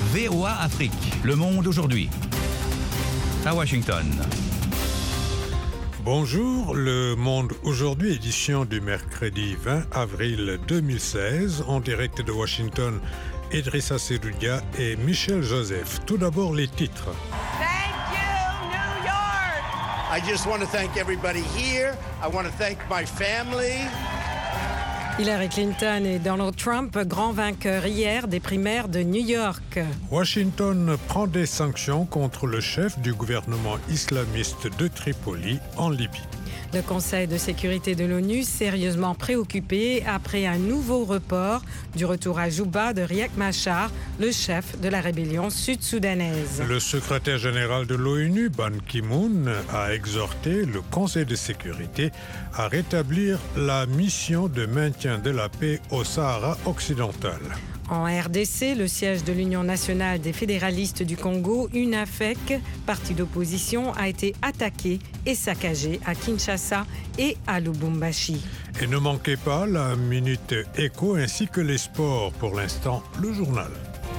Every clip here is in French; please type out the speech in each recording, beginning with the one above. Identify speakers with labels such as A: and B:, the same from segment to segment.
A: VOA Afrique, le monde aujourd'hui. À Washington.
B: Bonjour, le monde aujourd'hui, édition du mercredi 20 avril 2016, en direct de Washington, Idrissa Seloudia et Michel Joseph. Tout d'abord, les titres.
C: Thank you, New York!
D: I just want to thank everybody here. I want to thank my family.
E: Hillary Clinton et Donald Trump, grands vainqueurs hier des primaires de New York.
B: Washington prend des sanctions contre le chef du gouvernement islamiste de Tripoli en Libye.
E: Le Conseil de sécurité de l'ONU sérieusement préoccupé après un nouveau report du retour à Juba de Riek Machar, le chef de la rébellion sud-soudanaise.
B: Le secrétaire général de l'ONU, Ban Ki-moon, a exhorté le Conseil de sécurité à rétablir la mission de maintien de la paix au Sahara occidental.
E: En RDC, le siège de l'Union nationale des fédéralistes du Congo, UNAFEC, parti d'opposition, a été attaqué et saccagé à Kinshasa et à Lubumbashi.
B: Et ne manquez pas la Minute Éco ainsi que les sports. Pour l'instant, le journal.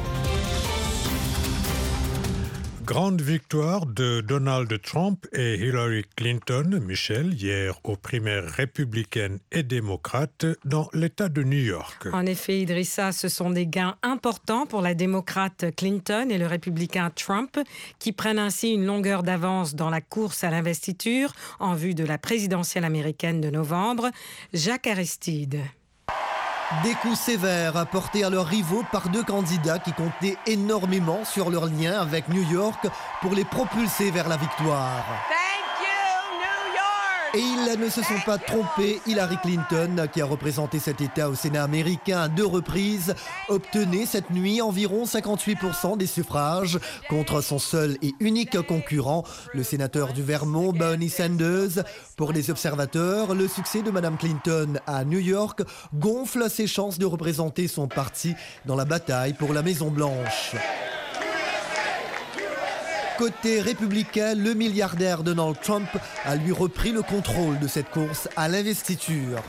B: Grande victoire de Donald Trump et Hillary Clinton, Michel, hier aux primaires républicaines et démocrates dans l'État de New York.
E: En effet, Idrissa, ce sont des gains importants pour la démocrate Clinton et le républicain Trump, qui prennent ainsi une longueur d'avance dans la course à l'investiture en vue de la présidentielle américaine de novembre. Jacques Aristide.
F: Des coups sévères portés à leurs rivaux par deux candidats qui comptaient énormément sur leur lien avec New York pour les propulser vers la victoire.
C: Thank you, New York!
F: Et ils ne se sont pas trompés. Hillary Clinton, qui a représenté cet État au Sénat américain à 2 reprises, obtenait cette nuit environ 58% des suffrages contre son seul et unique concurrent, le sénateur du Vermont, Bernie Sanders. Pour les observateurs, le succès de Mme Clinton à New York gonfle ses chances de représenter son parti dans la bataille pour la Maison-Blanche. Côté républicain, le milliardaire Donald Trump a lui repris le contrôle de cette course à l'investiture.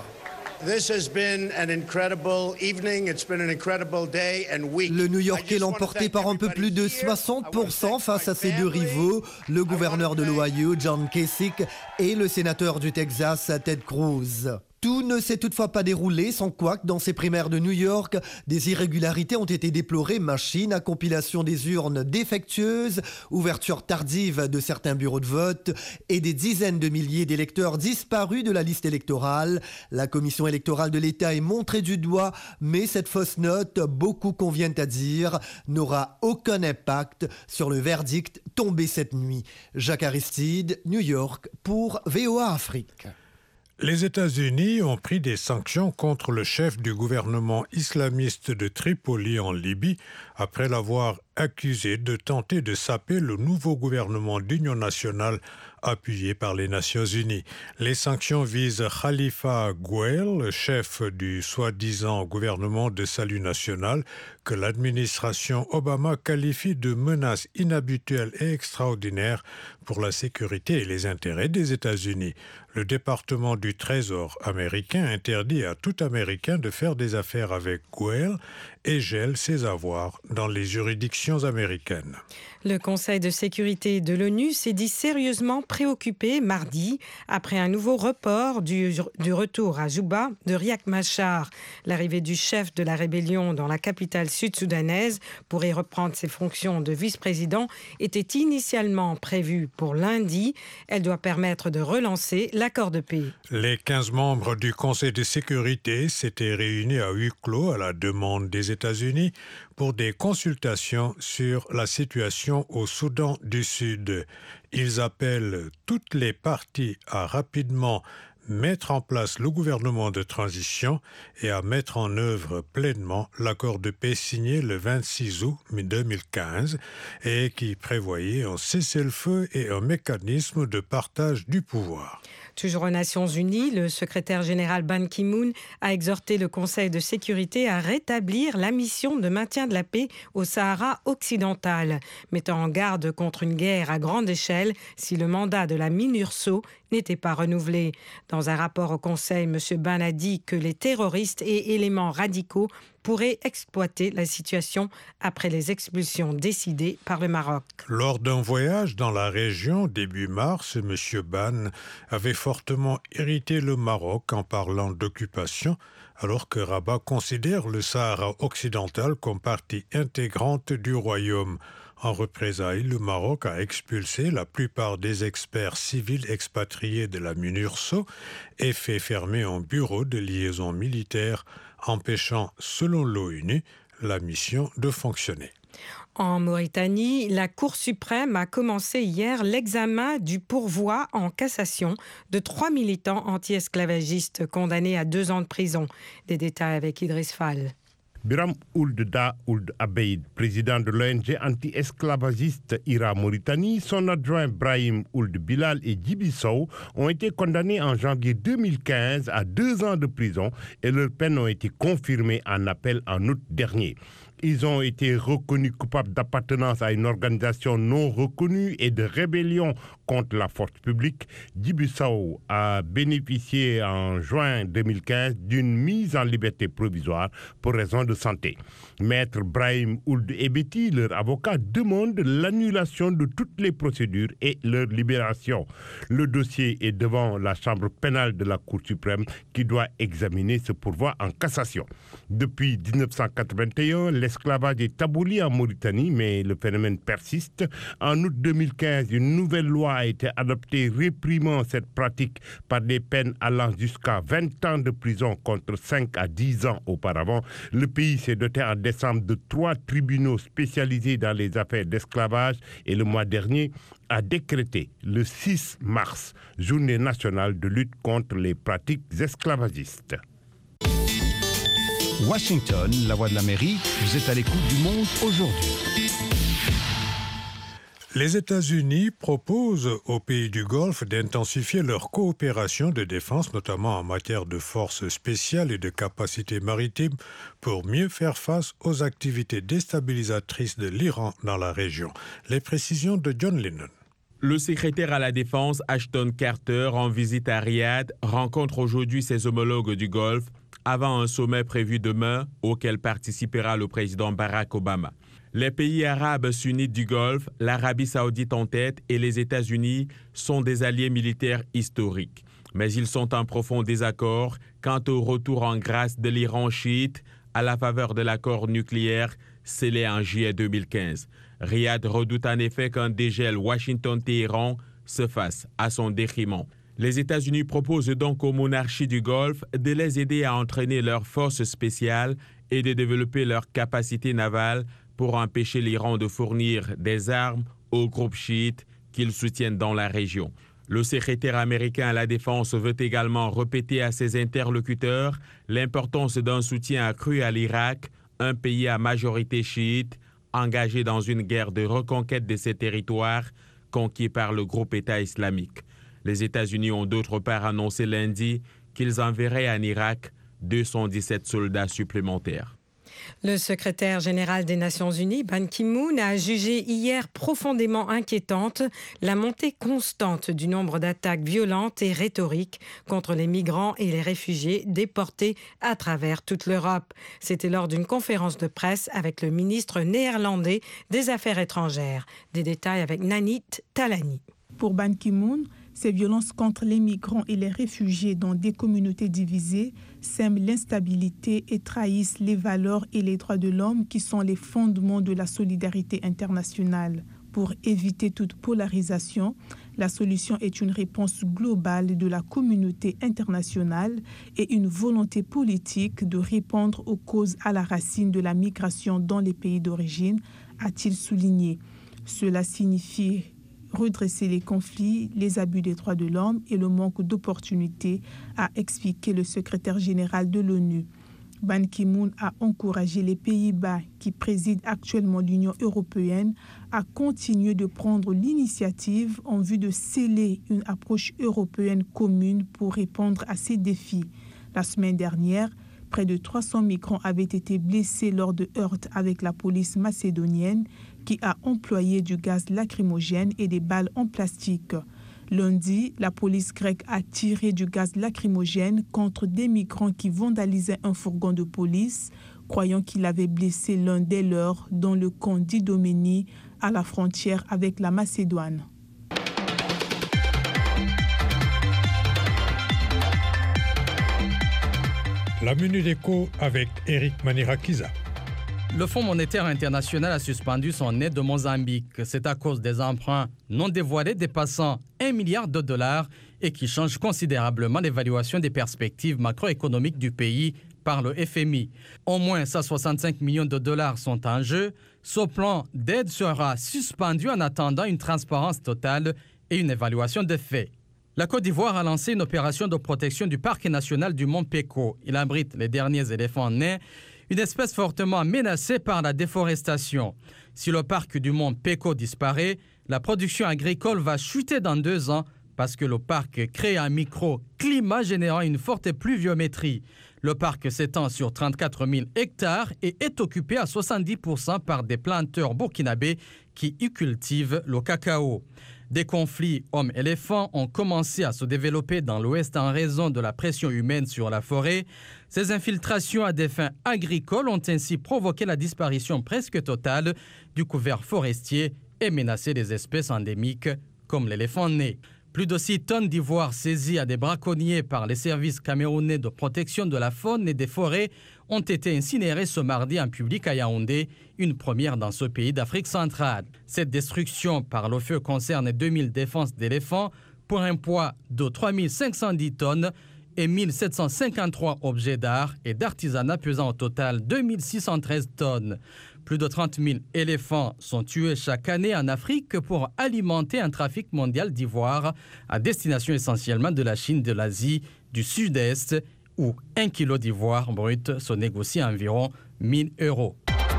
F: Le New-Yorkais l'a emporté par un peu plus de 60% face à ses deux rivaux, le gouverneur de l'Ohio, John Kasich, et le sénateur du Texas, Ted Cruz. Tout ne s'est toutefois pas déroulé sans couac dans ces primaires de New York. Des irrégularités ont été déplorées, machines à compilation des urnes défectueuses, ouverture tardive de certains bureaux de vote et des dizaines de milliers d'électeurs disparus de la liste électorale. La commission électorale de l'État est montrée du doigt, mais cette fausse note, beaucoup conviennent à dire, n'aura aucun impact sur le verdict tombé cette nuit. Jacques Aristide, New York, pour VOA Afrique.
B: Les États-Unis ont pris des sanctions contre le chef du gouvernement islamiste de Tripoli en Libye après l'avoir accusé de tenter de saper le nouveau gouvernement d'union nationale appuyé par les Nations Unies. Les sanctions visent Khalifa Ghouel, chef du soi-disant gouvernement de salut national, que l'administration Obama qualifie de menace inhabituelle et extraordinaire pour la sécurité et les intérêts des États-Unis. Le département du Trésor américain interdit à tout Américain de faire des affaires avec Ghouel et gèle ses avoirs dans les juridictions américaines.
E: Le Conseil de sécurité de l'ONU s'est dit sérieusement préoccupé mardi après un nouveau report du retour à Juba de Riek Machar. L'arrivée du chef de la rébellion dans la capitale sud-soudanaise pour y reprendre ses fonctions de vice-président était initialement prévue pour lundi. Elle doit permettre de relancer l'accord de paix.
B: Les 15 membres du Conseil de sécurité s'étaient réunis à huis clos à la demande des États-Unis pour des consultations sur la situation au Soudan du Sud. Ils appellent toutes les parties à rapidement mettre en place le gouvernement de transition et à mettre en œuvre pleinement l'accord de paix signé le 26 août 2015 et qui prévoyait un cessez-le-feu et un mécanisme de partage du pouvoir.
E: Toujours aux Nations Unies, le secrétaire général Ban Ki-moon a exhorté le Conseil de sécurité à rétablir la mission de maintien de la paix au Sahara occidental, mettant en garde contre une guerre à grande échelle si le mandat de la MINURSO n'était pas renouvelé. Dans un rapport au Conseil, M. Ban a dit que les terroristes et éléments radicaux pourraient exploiter la situation après les expulsions décidées par le Maroc.
B: Lors d'un voyage dans la région début mars, M. Ban avait fortement irrité le Maroc en parlant d'occupation, alors que Rabat considère le Sahara occidental comme partie intégrante du royaume. En représailles, le Maroc a expulsé la plupart des experts civils expatriés de la MINURSO et fait fermer un bureau de liaison militaire, empêchant, selon l'ONU, la mission de fonctionner.
E: En Mauritanie, la Cour suprême a commencé hier l'examen du pourvoi en cassation de 3 militants anti-esclavagistes condamnés à 2 ans de prison. Des détails avec Idriss Fall.
G: Biram Ould Da Ould Abeid, président de l'ONG anti-esclavagiste IRA Mauritanie, son adjoint Brahim Ould Bilal et Djibi Sow ont été condamnés en janvier 2015 à 2 ans de prison et leurs peines ont été confirmées en appel en août dernier. Ils ont été reconnus coupables d'appartenance à une organisation non reconnue et de rébellion contre la force publique. Djibi Sow a bénéficié en juin 2015 d'une mise en liberté provisoire pour raison de santé. Maître Brahim Ould Ebeti, leur avocat, demande l'annulation de toutes les procédures et leur libération. Le dossier est devant la chambre pénale de la Cour suprême qui doit examiner ce pourvoi en cassation. Depuis 1981, l'esclavage est aboli en Mauritanie, mais le phénomène persiste. En août 2015, une nouvelle loi a été adoptée réprimant cette pratique par des peines allant jusqu'à 20 ans de prison contre 5 à 10 ans auparavant. Le pays s'est doté en décembre de 3 tribunaux spécialisés dans les affaires d'esclavage et le mois dernier a décrété le 6 mars, journée nationale de lutte contre les pratiques esclavagistes.
A: Washington, la voix de l'Amérique, vous êtes à l'écoute du monde aujourd'hui.
B: Les États-Unis proposent aux pays du Golfe d'intensifier leur coopération de défense, notamment en matière de forces spéciales et de capacités maritimes, pour mieux faire face aux activités déstabilisatrices de l'Iran dans la région. Les précisions de John Lennon.
H: Le secrétaire à la Défense, Ashton Carter, en visite à Riyad, rencontre aujourd'hui ses homologues du Golfe avant un sommet prévu demain auquel participera le président Barack Obama. Les pays arabes sunnites du Golfe, l'Arabie saoudite en tête et les États-Unis sont des alliés militaires historiques. Mais ils sont en profond désaccord quant au retour en grâce de l'Iran chiite à la faveur de l'accord nucléaire scellé en juillet 2015. Riyad redoute en effet qu'un dégel Washington-Téhéran se fasse à son détriment. Les États-Unis proposent donc aux monarchies du Golfe de les aider à entraîner leurs forces spéciales et de développer leurs capacités navales pour empêcher l'Iran de fournir des armes aux groupes chiites qu'ils soutiennent dans la région. Le secrétaire américain à la Défense veut également répéter à ses interlocuteurs l'importance d'un soutien accru à l'Irak, un pays à majorité chiite, engagé dans une guerre de reconquête de ses territoires conquis par le groupe État islamique. Les États-Unis ont d'autre part annoncé lundi qu'ils enverraient en Irak 217 soldats supplémentaires.
E: Le secrétaire général des Nations Unies, Ban Ki-moon, a jugé hier profondément inquiétante la montée constante du nombre d'attaques violentes et rhétoriques contre les migrants et les réfugiés déportés à travers toute l'Europe. C'était lors d'une conférence de presse avec le ministre néerlandais des Affaires étrangères. Des détails avec Nanit Talani.
I: Pour Ban Ki-moon, ces violences contre les migrants et les réfugiés dans des communautés divisées sèment l'instabilité et trahissent les valeurs et les droits de l'homme qui sont les fondements de la solidarité internationale. Pour éviter toute polarisation, la solution est une réponse globale de la communauté internationale et une volonté politique de répondre aux causes à la racine de la migration dans les pays d'origine, a-t-il souligné. Cela signifie redresser les conflits, les abus des droits de l'homme et le manque d'opportunités, a expliqué le secrétaire général de l'ONU. Ban Ki-moon a encouragé les Pays-Bas, qui président actuellement l'Union européenne, à continuer de prendre l'initiative en vue de sceller une approche européenne commune pour répondre à ces défis. La semaine dernière, près de 300 migrants avaient été blessés lors de heurts avec la police macédonienne qui a employé du gaz lacrymogène et des balles en plastique. Lundi, la police grecque a tiré du gaz lacrymogène contre des migrants qui vandalisaient un fourgon de police, croyant qu'il avait blessé l'un des leurs dans le camp d'Idoménie à la frontière avec la Macédoine.
B: La Minute Éco avec Eric Manirakiza.
J: Le Fonds monétaire international a suspendu son aide au Mozambique. C'est à cause des emprunts non dévoilés dépassant 1 milliard de dollars et qui changent considérablement l'évaluation des perspectives macroéconomiques du pays par le FMI. Au moins 165 millions de dollars sont en jeu. Ce plan d'aide sera suspendu en attendant une transparence totale et une évaluation des faits. La Côte d'Ivoire a lancé une opération de protection du parc national du Mont Peko. Il abrite les derniers éléphants nains, une espèce fortement menacée par la déforestation. Si le parc du Mont Peko disparaît, la production agricole va chuter dans 2 ans parce que le parc crée un microclimat générant une forte pluviométrie. Le parc s'étend sur 34 000 hectares et est occupé à 70% par des planteurs burkinabés qui y cultivent le cacao. Des conflits hommes-éléphants ont commencé à se développer dans l'Ouest en raison de la pression humaine sur la forêt. Ces infiltrations à des fins agricoles ont ainsi provoqué la disparition presque totale du couvert forestier et menacé des espèces endémiques comme l'éléphant né. Plus de 6 tonnes d'ivoire saisies à des braconniers par les services camerounais de protection de la faune et des forêts ont été incinérées ce mardi en public à Yaoundé, une première dans ce pays d'Afrique centrale. Cette destruction par le feu concerne 2000 défenses d'éléphants pour un poids de 3510 tonnes et 1753 objets d'art et d'artisanat pesant au total 2613 tonnes. Plus de 30 000 éléphants sont tués chaque année en Afrique pour alimenter un trafic mondial d'ivoire à destination essentiellement de la Chine, de l'Asie, du Sud-Est, où 1 kilo d'ivoire brut se négocie à environ 1 000 €.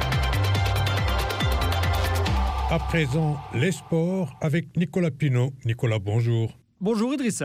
B: À présent, les sports avec Nicolas Pinault. Nicolas, bonjour.
K: Bonjour Idrissa.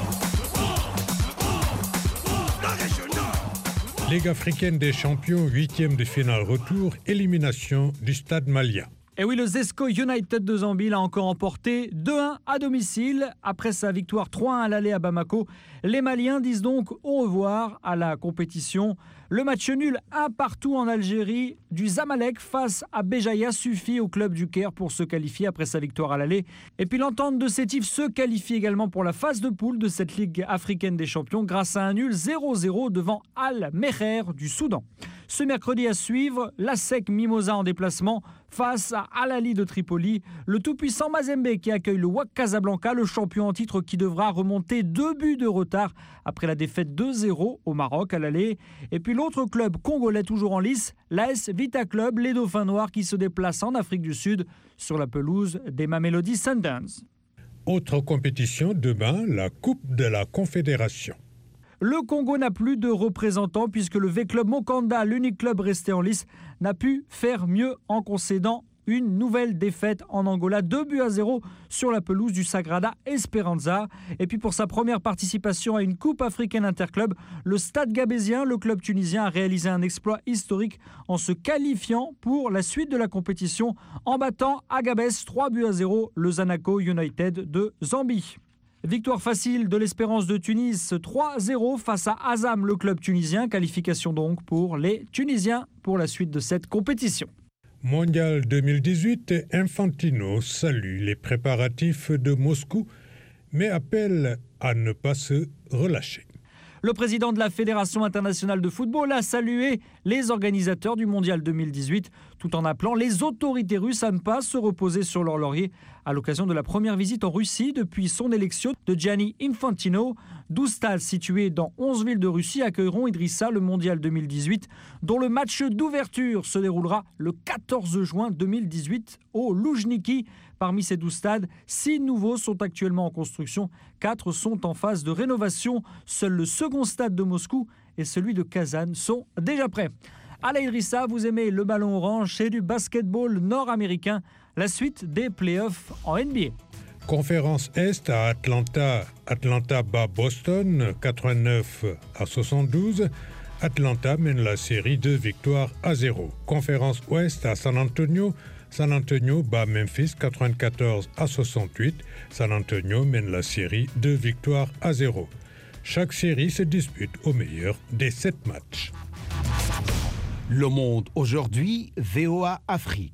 B: Ligue africaine des champions, 8e de finale retour, élimination du Stade Malien.
K: Et oui, le Zesco United de Zambie l'a encore emporté 2-1 à domicile. Après sa victoire 3-1 à l'aller à Bamako, les Maliens disent donc au revoir à la compétition. Le match nul 1-1 en Algérie du Zamalek face à Béjaïa suffit au club du Caire pour se qualifier après sa victoire à l'aller. Et puis l'entente de Sétif se qualifie également pour la phase de poule de cette Ligue africaine des champions grâce à un nul 0-0 devant Al-Meher du Soudan. Ce mercredi à suivre, l'ASEC Mimosa en déplacement face à Al-Ali de Tripoli. Le tout-puissant Mazembe qui accueille le WAC Casablanca, le champion en titre qui devra remonter 2 buts de retard après la défaite 2-0 au Maroc à l'aller. Et puis l'autre club congolais toujours en lice, l'AS Vita Club, les Dauphins Noirs qui se déplacent en Afrique du Sud sur la pelouse des Mamelody Sundowns.
B: Autre compétition demain, la Coupe de la Confédération.
K: Le Congo n'a plus de représentants puisque le V-Club Mokanda, l'unique club resté en lice, n'a pu faire mieux en concédant une nouvelle défaite en Angola, 2-0 sur la pelouse du Sagrada Esperanza. Et puis pour sa première participation à une Coupe africaine interclub, le Stade Gabésien, le club tunisien, a réalisé un exploit historique en se qualifiant pour la suite de la compétition en battant à Gabès 3-0 le Zanaco United de Zambie. Victoire facile de l'Espérance de Tunis, 3-0 face à Azam, le club tunisien. Qualification donc pour les Tunisiens pour la suite de cette compétition.
B: Mondial 2018, Infantino salue les préparatifs de Moscou, mais appelle à ne pas se relâcher.
K: Le président de la Fédération internationale de football a salué les organisateurs du Mondial 2018 tout en appelant les autorités russes à ne pas se reposer sur leur laurier à l'occasion de la première visite en Russie depuis son élection de Gianni Infantino. 12 stades situés dans 11 villes de Russie accueilleront Idrissa le Mondial 2018 dont le match d'ouverture se déroulera le 14 juin 2018 au Loujniki. Parmi ces 12 stades, 6 nouveaux sont actuellement en construction, 4 sont en phase de rénovation. Seul le second stade de Moscou et celui de Kazan sont déjà prêts. Ala Idrissa, vous aimez le ballon orange et du basketball nord-américain, la suite des playoffs en NBA.
B: Conférence Est à Atlanta bat Boston 89-72. Atlanta mène la série 2 victoires à 0. Conférence Ouest à San Antonio San Antonio bat Memphis 94-68. San Antonio mène la série 2 victoires à 0. Chaque série se dispute au meilleur des 7 matchs.
L: Le Monde aujourd'hui, VOA Afrique.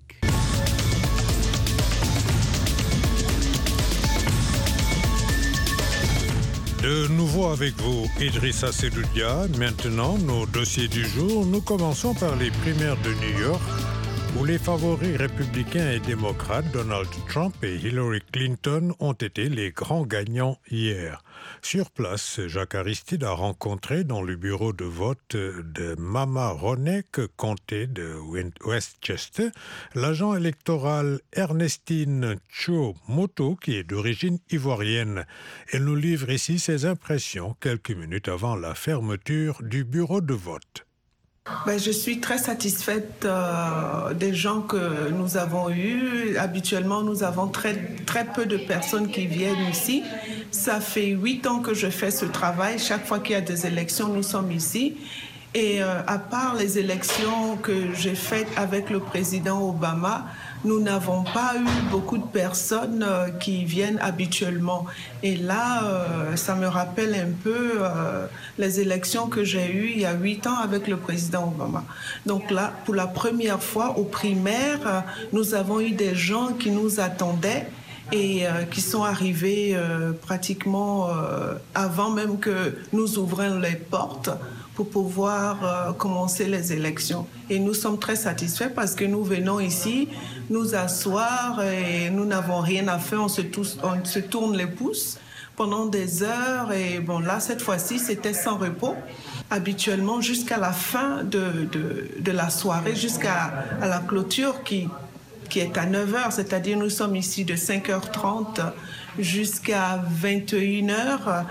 B: De nouveau avec vous, Idrissa Seloudia. Maintenant, nos dossiers du jour. Nous commençons par les primaires de New York, où les favoris républicains et démocrates, Donald Trump et Hillary Clinton, ont été les grands gagnants hier. Sur place, Jacques Aristide a rencontré dans le bureau de vote de Mamaroneck, comté de Westchester, l'agent électoral Ernestine Cho-Moto, qui est d'origine ivoirienne. Elle nous livre ici ses impressions quelques minutes avant la fermeture du bureau de vote.
M: Je suis très satisfaite des gens que nous avons eus. Habituellement, nous avons très peu de personnes qui viennent ici. Ça fait 8 ans que je fais ce travail. Chaque fois qu'il y a des élections, nous sommes ici. Et à part les élections que j'ai faites avec le président Obama, nous n'avons pas eu beaucoup de personnes qui viennent habituellement. Et là, ça me rappelle un peu les élections que j'ai eues il y a 8 ans avec le président Obama. Donc là, pour la première fois aux primaires, nous avons eu des gens qui nous attendaient et qui sont arrivés pratiquement avant même que nous ouvrions les portes pour pouvoir commencer les élections. Et nous sommes très satisfaits parce que nous venons ici nous asseoir et nous n'avons rien à faire, on se tourne les pouces pendant des heures. Et bon, là, cette fois-ci, c'était sans repos. Habituellement, jusqu'à la fin de la soirée, jusqu'à la clôture qui est à 9h, c'est-à-dire nous sommes ici de 5h30 jusqu'à 21h,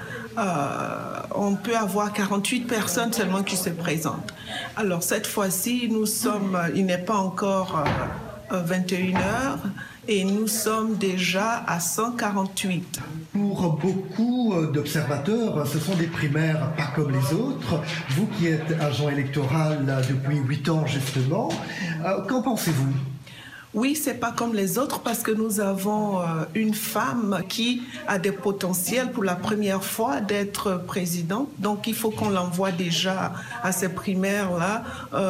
M: on peut avoir 48 personnes seulement qui se présentent. Alors cette fois-ci, il n'est pas encore 21h et nous sommes déjà à 148.
F: Pour beaucoup d'observateurs, ce sont des primaires pas comme les autres. Vous qui êtes agent électoral depuis 8 ans justement, qu'en pensez-vous ?
M: Oui, c'est pas comme les autres parce que nous avons une femme qui a des potentiels pour la première fois d'être présidente. Donc, il faut qu'on l'envoie déjà à ces primaires-là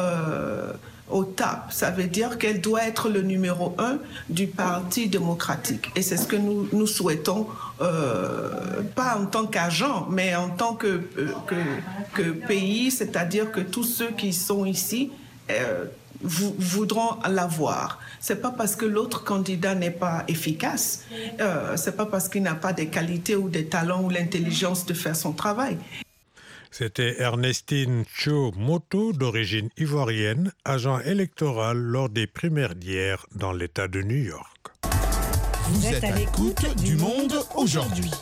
M: au TAP. Ça veut dire qu'elle doit être le numéro 1 du Parti démocratique. Et c'est ce que nous souhaitons, pas en tant qu'agent, mais en tant que pays, c'est-à-dire que tous ceux qui sont ici voudront l'avoir. C'est pas parce que l'autre candidat n'est pas efficace, c'est pas parce qu'il n'a pas des qualités ou des talents ou l'intelligence de faire son travail.
B: C'était Ernestine Cho-Moto, d'origine ivoirienne, agent électoral lors des primaires d'hier dans l'État de New York.
L: Vous êtes à l'écoute du Monde aujourd'hui.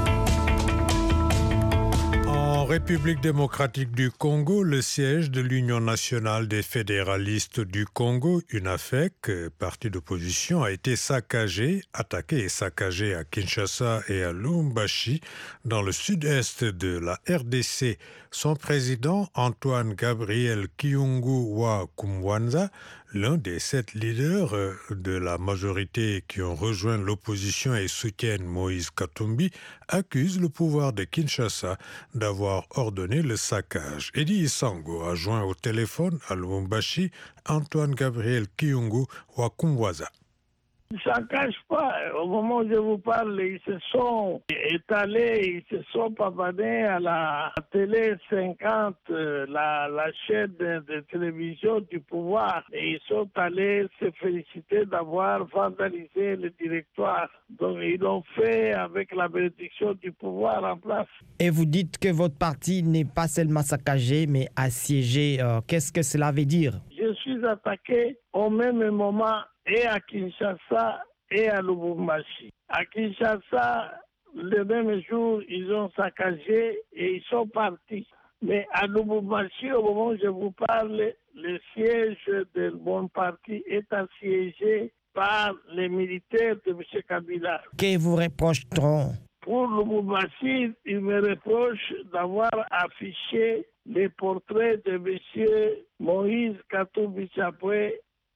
B: En République démocratique du Congo, le siège de l'Union nationale des fédéralistes du Congo, UNAFEC, parti d'opposition, a été attaqué et saccagé à Kinshasa et à Lubumbashi, dans le sud-est de la RDC. Son président, Antoine Gabriel Kiyungu wa Kumwanza, l'un des 7 leaders de la majorité qui ont rejoint l'opposition et soutiennent Moïse Katumbi, accuse le pouvoir de Kinshasa d'avoir ordonné le saccage. Eddie Isango a joint au téléphone à Lubumbashi Antoine Gabriel Kiyungu wa Kumwanza.
N: Ça ne cache pas. Au moment où je vous parle, ils se sont étalés, ils se sont pavadés à la télé 50, la chaîne de télévision du pouvoir. Et ils sont allés se féliciter d'avoir vandalisé le directoire. Donc ils l'ont fait avec la bénédiction du pouvoir en place.
O: Et vous dites que votre parti n'est pas seulement saccagé, mais assiégé. Qu'est-ce que cela veut dire?
N: Je suis attaqué au même moment et à Kinshasa et à Lubumbashi. À Kinshasa, le même jour, ils ont saccagé et ils sont partis. Mais à Lubumbashi, au moment où je vous parle, le siège de mon parti est assiégé par les militaires de M. Kabila.
O: Que vous reprocheront?
N: Pour Lubumbashi, ils me reprochent d'avoir affiché les portraits de M. Moïse Katumbi Chapwe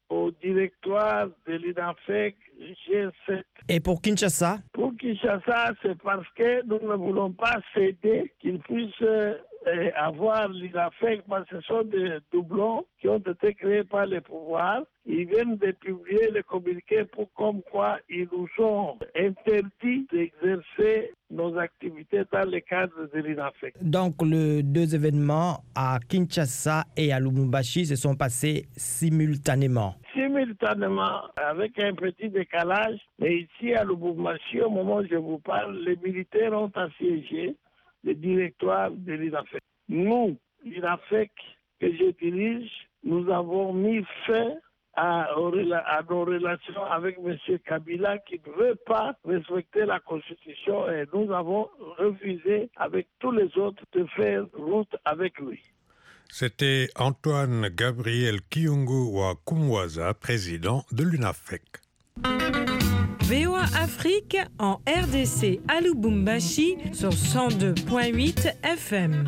N: au directoire de l'INAFEC G7.
O: Et pour Kinshasa?
N: Pour Kinshasa, c'est parce que nous ne voulons pas céder qu'ils puissent avoir l'INAFEC, parce que ce sont des doublons qui ont été créés par les pouvoirs. Ils viennent de publier le communiqué pour comme quoi ils nous ont interdit d'exercer nos activités dans le cadre de l'INAFEC.
O: Donc, les deux événements à Kinshasa et à Lubumbashi se sont passés simultanément.
N: Simultanément, avec un petit décalage, mais ici à Lubumbashi, au moment où je vous parle, les militaires ont assiégé le directoire de l'INAFEC. Nous, l'INAFEC que je dirige, nous avons mis fin à nos relations avec M. Kabila qui ne veut pas respecter la Constitution et nous avons refusé avec tous les autres de faire route avec lui.
B: C'était Antoine Gabriel Kiyungu Wakumwaza, président de l'UNAFEC.
E: VOA Afrique en RDC à Lubumbashi sur 102.8 FM.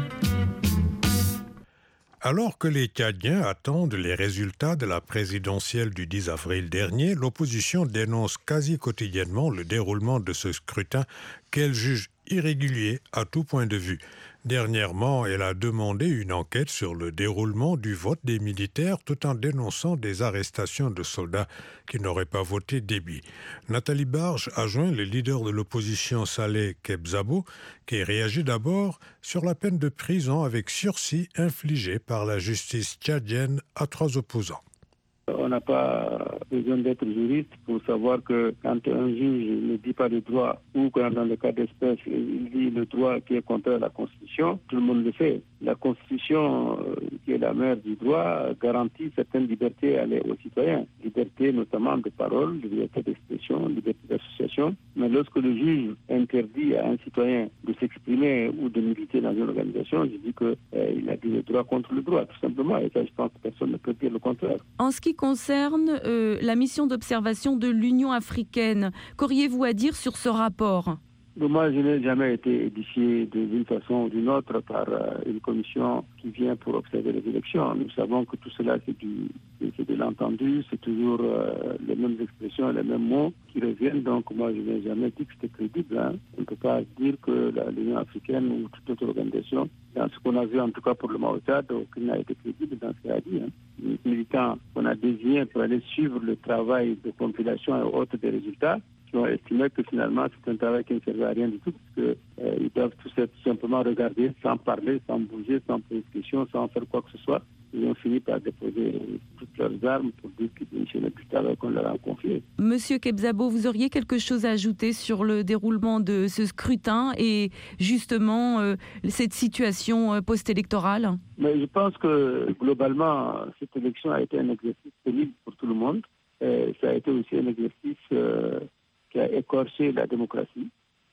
B: Alors que les Tchadiens attendent les résultats de la présidentielle du 10 avril dernier, l'opposition dénonce quasi quotidiennement le déroulement de ce scrutin qu'elle juge irrégulier à tout point de vue. Dernièrement, elle a demandé une enquête sur le déroulement du vote des militaires tout en dénonçant des arrestations de soldats qui n'auraient pas voté Déby. Nathalie Barge a joint le leader de l'opposition Saleh Kebzabo qui réagit d'abord sur la peine de prison avec sursis infligée par la justice tchadienne à 3 opposants.
P: On n'a pas besoin d'être juriste pour savoir que quand un juge ne dit pas le droit ou quand dans le cas d'espèce il dit le droit qui est contraire à la Constitution, tout le monde le fait. La Constitution, qui est la mère du droit, garantit certaines libertés aux citoyens. Liberté notamment de parole, liberté d'expression, liberté d'association. Mais lorsque le juge interdit à un citoyen de s'exprimer ou de militer dans une organisation, je dis qu'il a dit le droit contre le droit, tout simplement. Et ça, je pense que personne ne peut dire le contraire.
Q: En ce qui concerne la mission d'observation de l'Union africaine, qu'auriez-vous à dire sur ce rapport ?
P: Moi, je n'ai jamais été édifié d'une façon ou d'une autre par une commission qui vient pour observer les élections. Nous savons que tout cela, c'est de l'entendu, c'est toujours les mêmes expressions, les mêmes mots qui reviennent. Donc, moi, je n'ai jamais dit que c'était crédible. On ne peut pas dire que l'Union africaine ou toute autre organisation, dans ce qu'on a vu en tout cas pour le Tchad, aucune n'a été crédible dans ce qu'elle a dit. Les militants qu'on a désignés pour aller suivre le travail de compilation et autres des résultats, qui ont estimé que finalement c'est un travail qui ne servait à rien du tout, parce qu'ils doivent tout simplement regarder sans parler, sans bouger, sans poser de questions, sans faire quoi que ce soit. Ils ont fini par déposer toutes leurs armes pour dire qu'ils démissionnaient du travail qu'on leur a confié.
Q: Monsieur Kebzabo, vous auriez quelque chose à ajouter sur le déroulement de ce scrutin et justement cette situation post-électorale ?
P: Mais je pense que globalement, cette élection a été un exercice pénible pour tout le monde. Ça a été aussi un exercice qui a écorché la démocratie.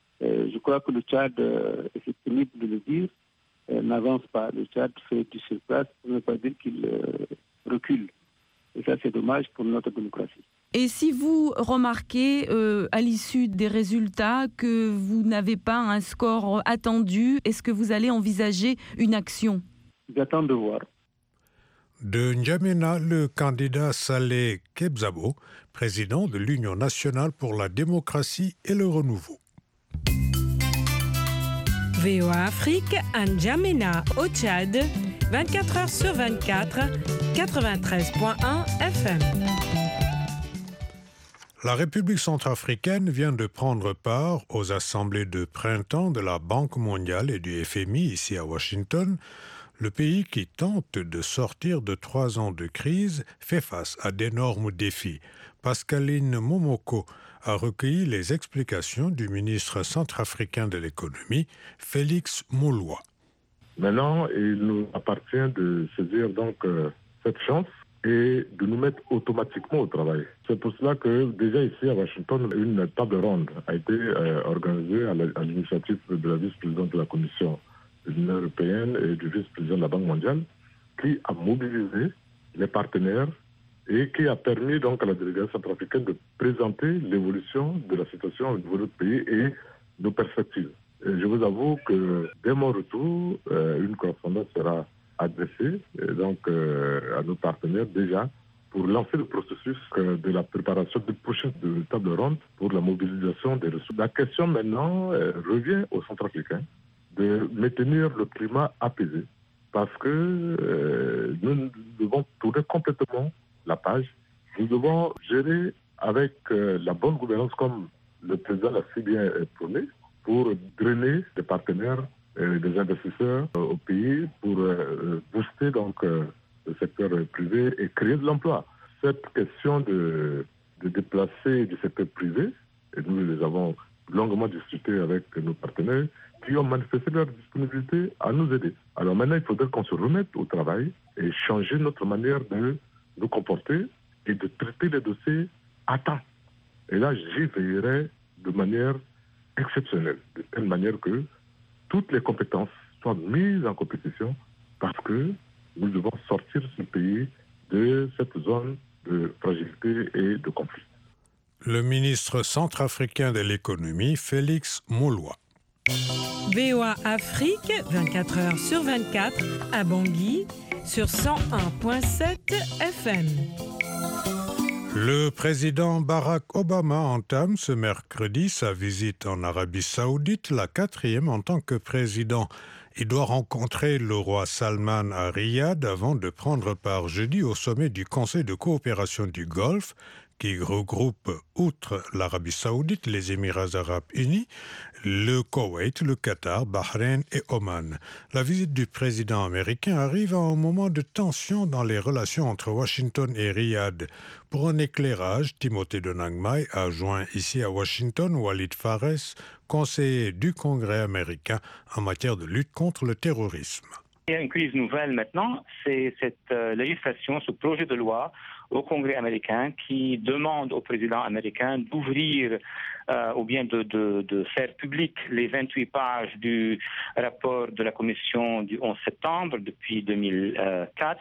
P: Je crois que le Tchad, et c'est pénible de le dire, n'avance pas. Le Tchad fait du surplace pour ne pas dire qu'il recule. Et ça, c'est dommage pour notre démocratie.
Q: Et si vous remarquez à l'issue des résultats que vous n'avez pas un score attendu, est-ce que vous allez envisager une action ?
P: J'attends de voir.
B: De N'Djamena, le candidat Saleh Kebzabo, président de l'Union nationale pour la démocratie et le renouveau.
E: VOA Afrique à N'Djamena, au Tchad, 24 heures sur 24, 93.1 FM.
B: La République centrafricaine vient de prendre part aux assemblées de printemps de la Banque mondiale et du FMI ici à Washington. Le pays qui tente de sortir de 3 ans de crise fait face à d'énormes défis. Pascaline Momoko a recueilli les explications du ministre centrafricain de l'économie, Félix Mouloua.
R: Maintenant, il nous appartient de saisir donc cette chance et de nous mettre automatiquement au travail. C'est pour cela que déjà ici à Washington, une table ronde a été organisée à l'initiative de la vice-présidente de la Commission de l'Union européenne et du vice-président de la Banque mondiale, qui a mobilisé les partenaires et qui a permis donc à la délégation centrafricaine de présenter l'évolution de la situation au niveau de notre pays et nos perspectives. Et je vous avoue que dès mon retour, une correspondance sera adressée donc, à nos partenaires déjà pour lancer le processus de la préparation de prochaine table ronde pour la mobilisation des ressources. La question maintenant revient aux Centrafricains de maintenir le climat apaisé parce que nous devons tourner complètement la page. Nous devons gérer avec la bonne gouvernance comme le président l'a si bien prôné pour drainer des partenaires, des investisseurs au pays pour booster donc le secteur privé et créer de l'emploi. Cette question de déplacer du secteur privé, et nous les avons longuement discuté avec nos partenaires, qui ont manifesté leur disponibilité à nous aider. Alors maintenant, il faudrait qu'on se remette au travail et changer notre manière de nous comporter et de traiter les dossiers à temps. Et là, j'y veillerai de manière exceptionnelle, de telle manière que toutes les compétences soient mises en compétition parce que nous devons sortir ce pays de cette zone de fragilité et de conflit.
B: Le ministre centrafricain de l'économie, Félix Mouloua.
E: VOA Afrique, 24 heures sur 24, à Bangui, sur 101.7 FM.
B: Le président Barack Obama entame ce mercredi sa visite en Arabie Saoudite, la 4e en tant que président. Il doit rencontrer le roi Salman à Riyad avant de prendre part jeudi au sommet du Conseil de coopération du Golfe, qui regroupe, outre l'Arabie Saoudite, les Émirats arabes unis, le Koweït, le Qatar, Bahreïn et Oman. La visite du président américain arrive à un moment de tension dans les relations entre Washington et Riyad. Pour un éclairage, Timothée Donangmai a joint ici à Washington Walid Fares, conseiller du Congrès américain en matière de lutte contre le terrorisme.
S: Il y a une crise nouvelle maintenant, c'est cette législation, ce projet de loi au Congrès américain qui demande au président américain d'ouvrir ou bien de faire public les 28 pages du rapport de la commission du 11 septembre depuis 2004.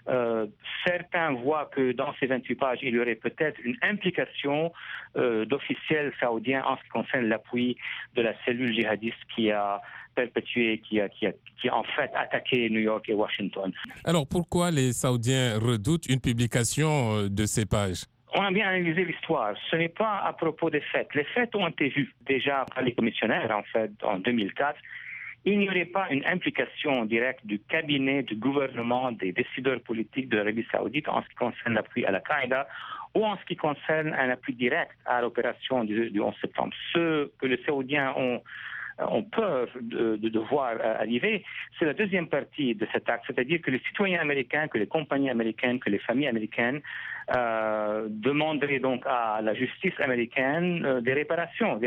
S: Certains voient que dans ces 28 pages, il y aurait peut-être une implication d'officiels saoudiens en ce qui concerne l'appui de la cellule djihadiste qui a perpétué, qui a en fait attaqué New York et Washington.
T: Alors pourquoi les Saoudiens redoutent une publication de ces pages ?
S: On a bien analysé l'histoire. Ce n'est pas à propos des faits. Les faits ont été vus déjà par les commissionnaires en fait en 2004. Il n'y aurait pas une implication directe du cabinet, du gouvernement, des décideurs politiques de l'Arabie Saoudite en ce qui concerne l'appui à l'Al-Qaïda ou en ce qui concerne un appui direct à l'opération du 11 septembre. Ce que les Saoudiens ont peur de voir arriver, c'est la deuxième partie de cet acte, c'est-à-dire que les citoyens américains, que les compagnies américaines, que les familles américaines demanderaient donc à la justice américaine des réparations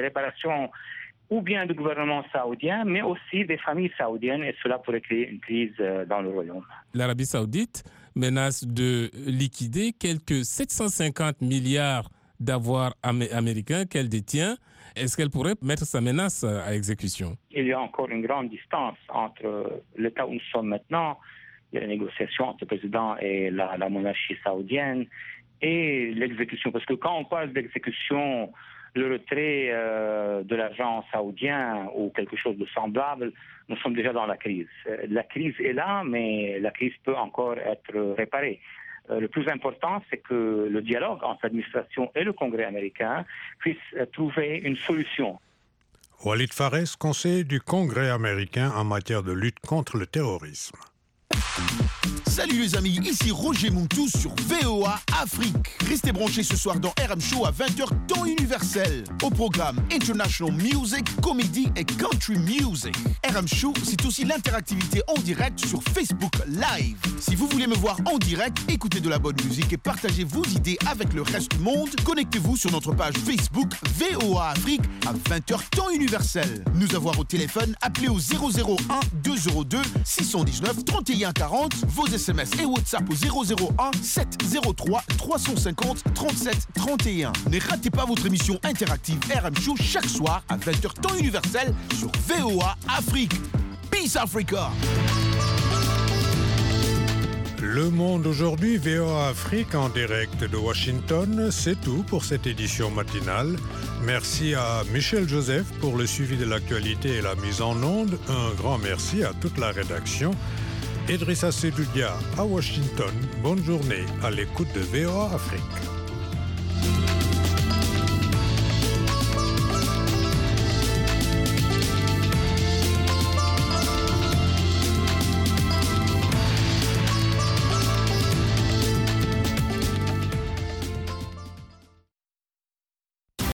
S: ou bien du gouvernement saoudien, mais aussi des familles saoudiennes, et cela pourrait créer une crise dans le royaume.
T: L'Arabie saoudite menace de liquider quelques 750 milliards d'avoirs américains qu'elle détient. Est-ce qu'elle pourrait mettre sa menace à exécution ?
S: Il y a encore une grande distance entre l'état où nous sommes maintenant, il y a la négociation entre le président et la monarchie saoudienne, et l'exécution. Parce que quand on parle d'exécution, le retrait de l'argent saoudien ou quelque chose de semblable, nous sommes déjà dans la crise. La crise est là, mais la crise peut encore être réparée. Le plus important, c'est que le dialogue entre l'administration et le Congrès américain puisse trouver une solution.
B: Walid Fares, conseiller du Congrès américain en matière de lutte contre le terrorisme.
U: Salut les amis, ici Roger Montou sur VOA Afrique. Restez branchés ce soir dans RM Show à 20h temps universel. Au programme International Music, Comedy et Country Music. RM Show, c'est aussi l'interactivité en direct sur Facebook Live. Si vous voulez me voir en direct, écoutez de la bonne musique et partagez vos idées avec le reste du monde, connectez-vous sur notre page Facebook VOA Afrique à 20h temps universel. Nous avoir au téléphone, appelez au 001 202 619 31 40, vos SMS et WhatsApp au 001 703 350 37 31. Ne ratez pas votre émission interactive RM Show chaque soir à 20h temps universel sur VOA Afrique. Peace Africa!
B: Le Monde aujourd'hui, VOA Afrique en direct de Washington. C'est tout pour cette édition matinale. Merci à Michel Joseph pour le suivi de l'actualité et la mise en onde. Un grand merci à toute la rédaction. Idrissa Sedoudia à Washington. Bonne journée à l'écoute de VOA Afrique.